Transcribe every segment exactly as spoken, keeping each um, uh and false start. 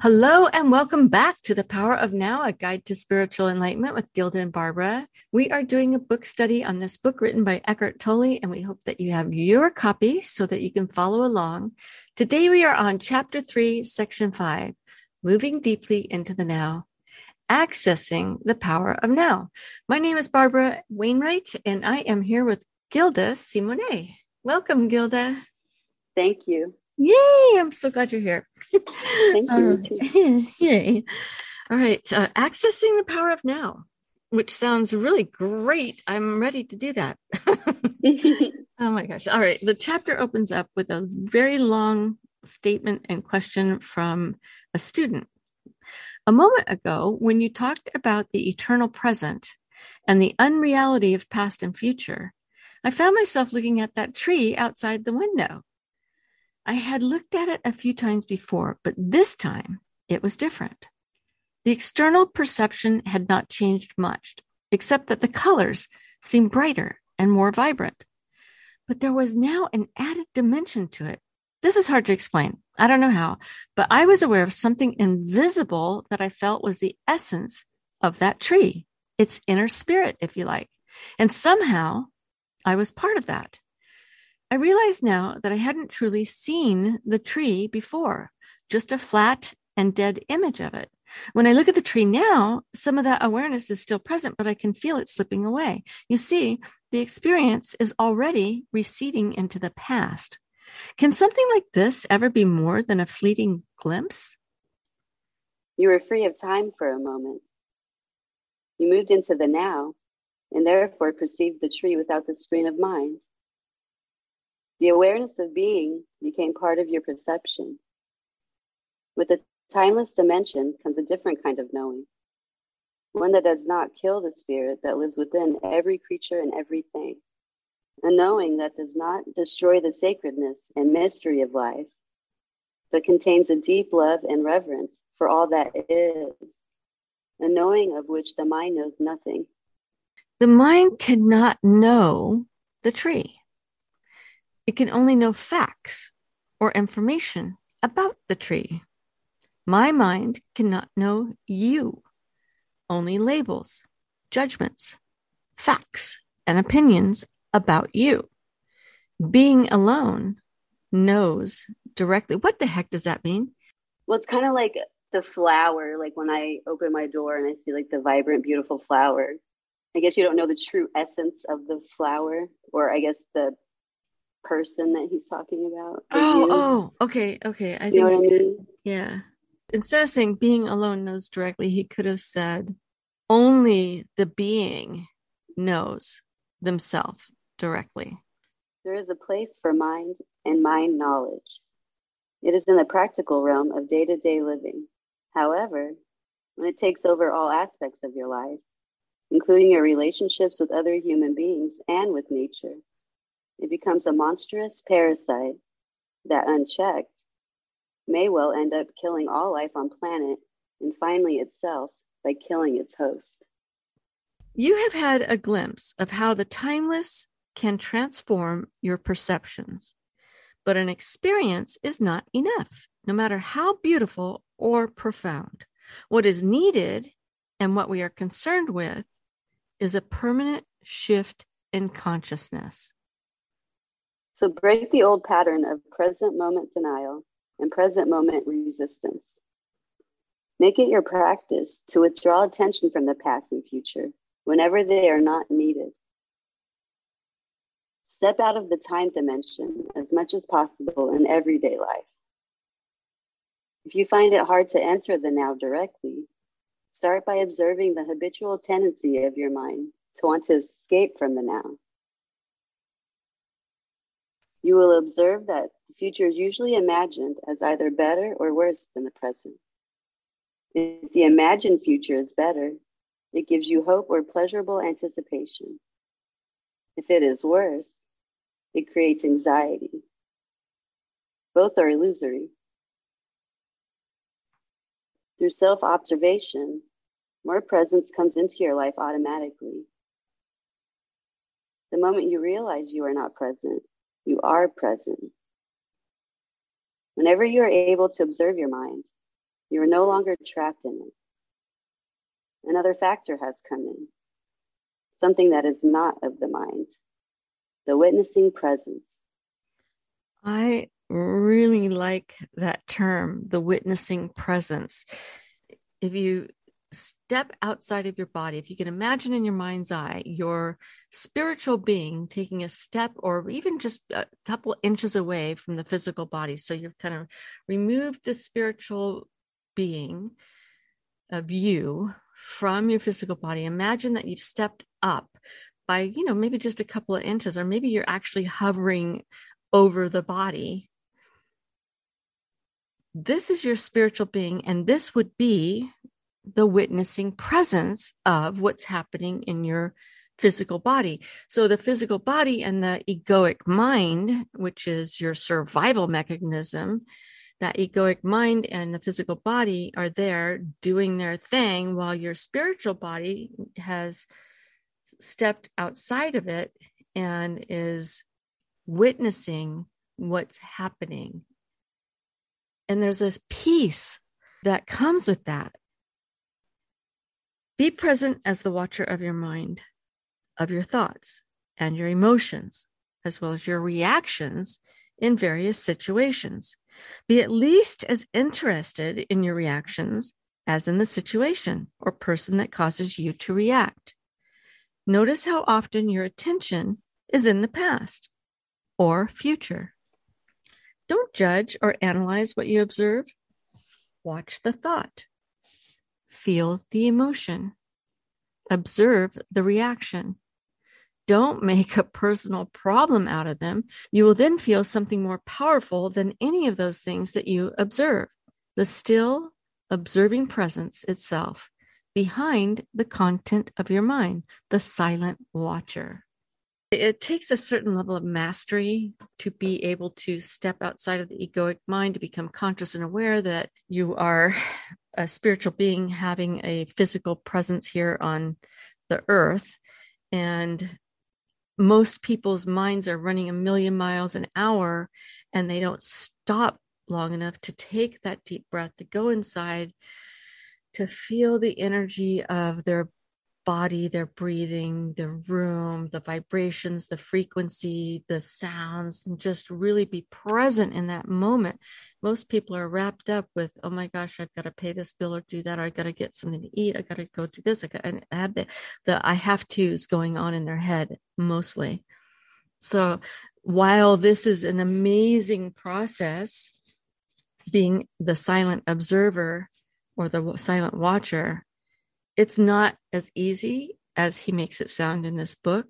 Hello and welcome back to The Power of Now, a guide to spiritual enlightenment with Gilda and Barbara. We are doing a book study on this book written by Eckhart Tolle, and we hope that you have your copy so that you can follow along. Today we are on Chapter three, Section five, Moving Deeply into the Now, Accessing the Power of Now. My name is Barbara Wainwright, and I am here with Gilda Simonet. Welcome, Gilda. Thank you. Yay! I'm so glad you're here. Thank you. Uh, yay. All right. Uh, accessing the power of now, which sounds really great. I'm ready to do that. Oh my gosh. All right. The chapter opens up with a very long statement and question from a student. A moment ago, when you talked about the eternal present and the unreality of past and future, I found myself looking at that tree outside the window. I had looked at it a few times before, but this time it was different. The external perception had not changed much, except that the colors seemed brighter and more vibrant. But there was now an added dimension to it. This is hard to explain. I don't know how, but I was aware of something invisible that I felt was the essence of that tree, its inner spirit, if you like. And somehow I was part of that. I realize now that I hadn't truly seen the tree before, just a flat and dead image of it. When I look at the tree now, some of that awareness is still present, but I can feel it slipping away. You see, the experience is already receding into the past. Can something like this ever be more than a fleeting glimpse? You were free of time for a moment. You moved into the now, and therefore perceived the tree without the screen of mind. The awareness of being became part of your perception. With the timeless dimension comes a different kind of knowing, one that does not kill the spirit that lives within every creature and everything, a knowing that does not destroy the sacredness and mystery of life, but contains a deep love and reverence for all that is, a knowing of which the mind knows nothing. The mind cannot know the tree. It can only know facts or information about the tree. My mind cannot know you, only labels, judgments, facts, and opinions about you. Being alone knows directly. What the heck does that mean? Well, it's kind of like the flower, like when I open my door and I see like the vibrant, beautiful flower. I guess you don't know the true essence of the flower, or I guess the person that he's talking about. Oh, you. oh, okay, okay. I you think, know what I mean? Yeah. Instead of saying being alone knows directly, he could have said only the being knows themselves directly. There is a place for mind and mind knowledge. It is in the practical realm of day-to-day living. However, when it takes over all aspects of your life, including your relationships with other human beings and with nature, it becomes a monstrous parasite that, unchecked, may well end up killing all life on planet and finally itself by killing its host. You have had a glimpse of how the timeless can transform your perceptions, but an experience is not enough, no matter how beautiful or profound. What is needed and what we are concerned with is a permanent shift in consciousness. So break the old pattern of present moment denial and present moment resistance. Make it your practice to withdraw attention from the past and future whenever they are not needed. Step out of the time dimension as much as possible in everyday life. If you find it hard to enter the now directly, start by observing the habitual tendency of your mind to want to escape from the now. You will observe that the future is usually imagined as either better or worse than the present. If the imagined future is better, it gives you hope or pleasurable anticipation. If it is worse, it creates anxiety. Both are illusory. Through self-observation, more presence comes into your life automatically. The moment you realize you are not present, you are present. Whenever you are able to observe your mind, You are no longer trapped in it. Another factor has come in, something that is not of the mind, the witnessing presence. I really like that term, the witnessing presence. If you step outside of your body, if you can imagine in your mind's eye, your spiritual being taking a step or even just a couple inches away from the physical body. So you've kind of removed the spiritual being of you from your physical body. Imagine that you've stepped up by, you know, maybe just a couple of inches, or maybe you're actually hovering over the body. This is your spiritual being, and this would be the witnessing presence of what's happening in your physical body. So the physical body and the egoic mind, which is your survival mechanism, that egoic mind and the physical body are there doing their thing, while your spiritual body has stepped outside of it and is witnessing what's happening. And there's this peace that comes with that. Be present as the watcher of your mind, of your thoughts and your emotions, as well as your reactions in various situations. Be at least as interested in your reactions as in the situation or person that causes you to react. Notice how often your attention is in the past or future. Don't judge or analyze what you observe. Watch the thought. Feel the emotion. Observe the reaction. Don't make a personal problem out of them. You will then feel something more powerful than any of those things that you observe. The still, observing presence itself behind the content of your mind, the silent watcher. It takes a certain level of mastery to be able to step outside of the egoic mind, to become conscious and aware that you are a spiritual being having a physical presence here on the earth. And most people's minds are running a million miles an hour, and they don't stop long enough to take that deep breath, to go inside, to feel the energy of their body, their breathing, the room, the vibrations, the frequency, the sounds, and just really be present in that moment. Most people are wrapped up with, oh my gosh, I've got to pay this bill or do that, or I got to get something to eat, I got to go do this, I got to have the, the I have to's going on in their head mostly. So while this is an amazing process, being the silent observer or the silent watcher, it's not as easy as he makes it sound in this book,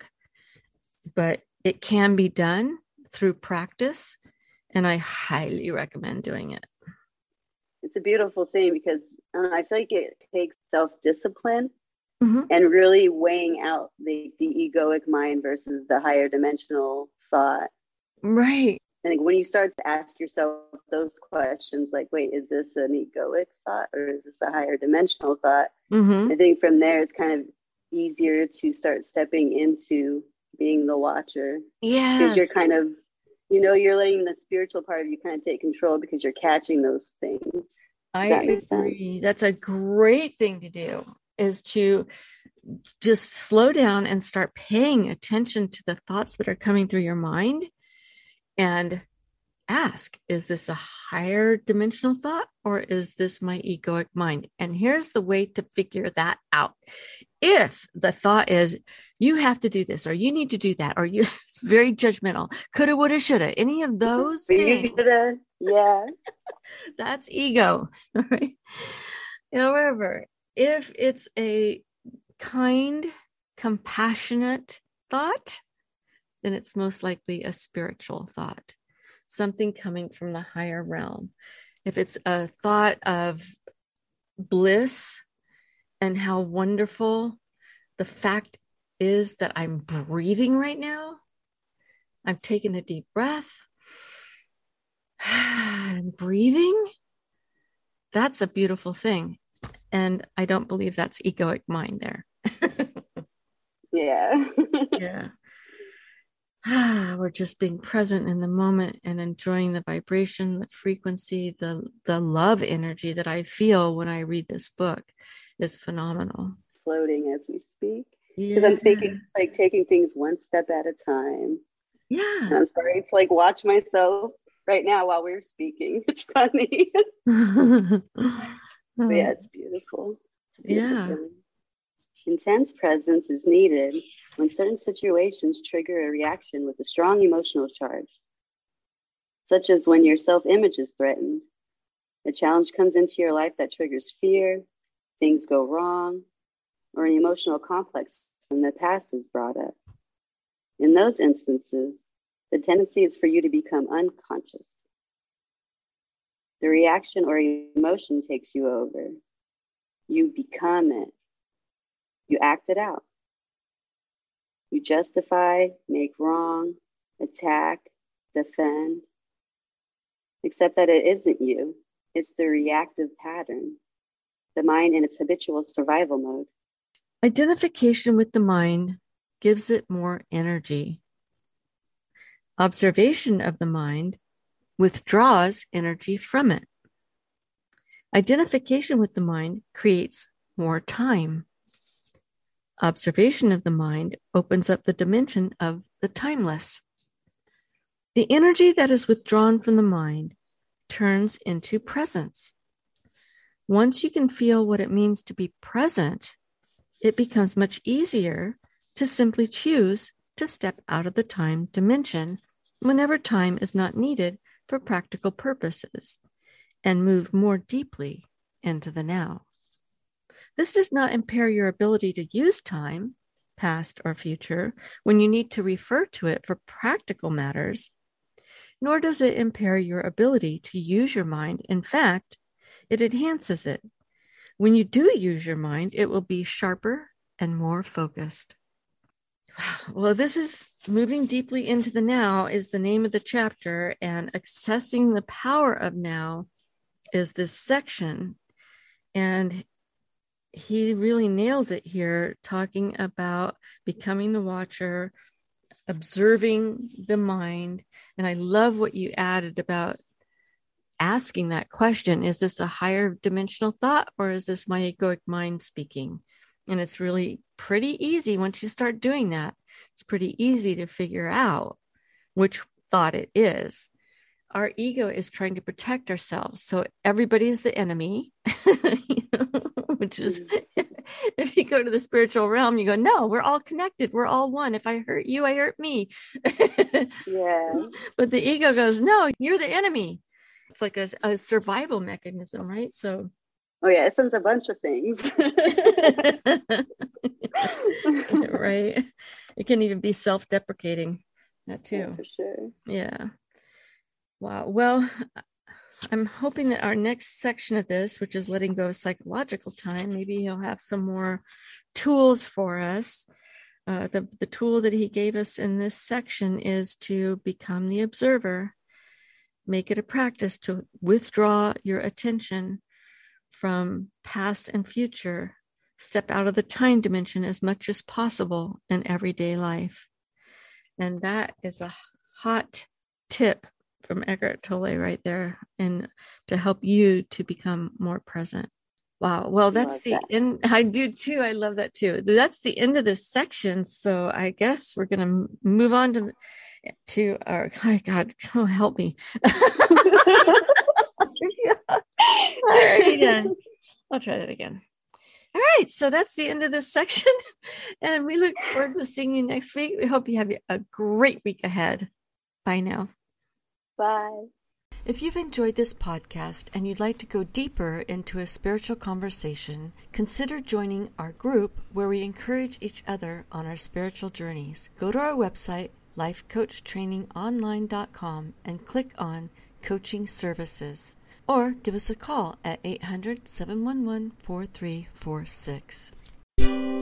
but it can be done through practice, and I highly recommend doing it. It's a beautiful thing because uh, I feel like it takes self-discipline mm-hmm. and really weighing out the, the egoic mind versus the higher dimensional thought. Right. I think when you start to ask yourself those questions, like, wait, is this an egoic thought or is this a higher dimensional thought? Mm-hmm. I think from there, it's kind of easier to start stepping into being the watcher. Yeah. Because you're kind of, you know, you're letting the spiritual part of you kind of take control because you're catching those things. Does I that make agree. sense? That's a great thing to do, is to just slow down and start paying attention to the thoughts that are coming through your mind. And ask, is this a higher dimensional thought or is this my egoic mind? And here's the way to figure that out. If the thought is, you have to do this, or you need to do that, or you, it's very judgmental, coulda, woulda, shoulda, any of those things, yeah, that's ego. All right. However, if it's a kind, compassionate thought, then it's most likely a spiritual thought, something coming from the higher realm. If it's a thought of bliss and how wonderful the fact is that I'm breathing right now, I'm taking a deep breath, I'm breathing, that's a beautiful thing. And I don't believe that's egoic mind there. yeah. Yeah. we're just being present in the moment and enjoying the vibration, the frequency, the the love energy that I feel when I read this book is phenomenal. Floating as we speak. Yeah. Because I'm thinking, like, taking things one step at a time. Yeah. And I'm starting to, like, watch myself right now while we're speaking. It's funny. But yeah, it's beautiful. It's a beautiful yeah. feeling. Intense presence is needed when certain situations trigger a reaction with a strong emotional charge, such as when your self-image is threatened. A challenge comes into your life that triggers fear, things go wrong, or an emotional complex from the past is brought up. In those instances, the tendency is for you to become unconscious. The reaction or emotion takes you over. You become it. You act it out. You justify, make wrong, attack, defend. Except that it isn't you. It's the reactive pattern, the mind in its habitual survival mode. Identification with the mind gives it more energy. Observation of the mind withdraws energy from it. Identification with the mind creates more time. Observation of the mind opens up the dimension of the timeless. The energy that is withdrawn from the mind turns into presence. Once you can feel what it means to be present, it becomes much easier to simply choose to step out of the time dimension whenever time is not needed for practical purposes and move more deeply into the now. This does not impair your ability to use time, past or future, when you need to refer to it for practical matters, nor does it impair your ability to use your mind. In fact, it enhances it. When you do use your mind, it will be sharper and more focused. Well, this is Moving Deeply into the Now is the name of the chapter, and Accessing the Power of Now is this section. And he really nails it here, talking about becoming the watcher, observing the mind. And I love what you added about asking that question. Is this a higher dimensional thought, or is this my egoic mind speaking? And it's really pretty easy once you start doing that. It's pretty easy to figure out which thought it is. Our ego is trying to protect ourselves. So everybody's the enemy, you know, which is, if you go to the spiritual realm, you go, no, we're all connected. We're all one. If I hurt you, I hurt me. Yeah. But the ego goes, no, you're the enemy. It's like a, a survival mechanism, right? So, oh yeah, it sends a bunch of things. Right. It can even be self-deprecating. That too. Yeah, for sure. Yeah. Wow. Well, I'm hoping that our next section of this, which is letting go of psychological time, maybe he'll have some more tools for us. Uh, the, the tool that he gave us in this section is to become the observer. Make it a practice to withdraw your attention from past and future. Step out of the time dimension as much as possible in everyday life. And that is a hot tip from Eckhart Tolle right there, and to help you to become more present. Wow. Well, that's Love the that. end. I do too. I love that too. That's the end of this section. So I guess we're going to move on to, to our, oh God, oh, help me. All right, again. I'll try that again. All right. So that's the end of this section. And we look forward to seeing you next week. We hope you have a great week ahead. Bye now. Bye. If you've enjoyed this podcast and you'd like to go deeper into a spiritual conversation, consider joining our group where we encourage each other on our spiritual journeys. Go to our website, life coach training online dot com, and click on Coaching Services, or give us a call at eight hundred, seven one one, four three four six.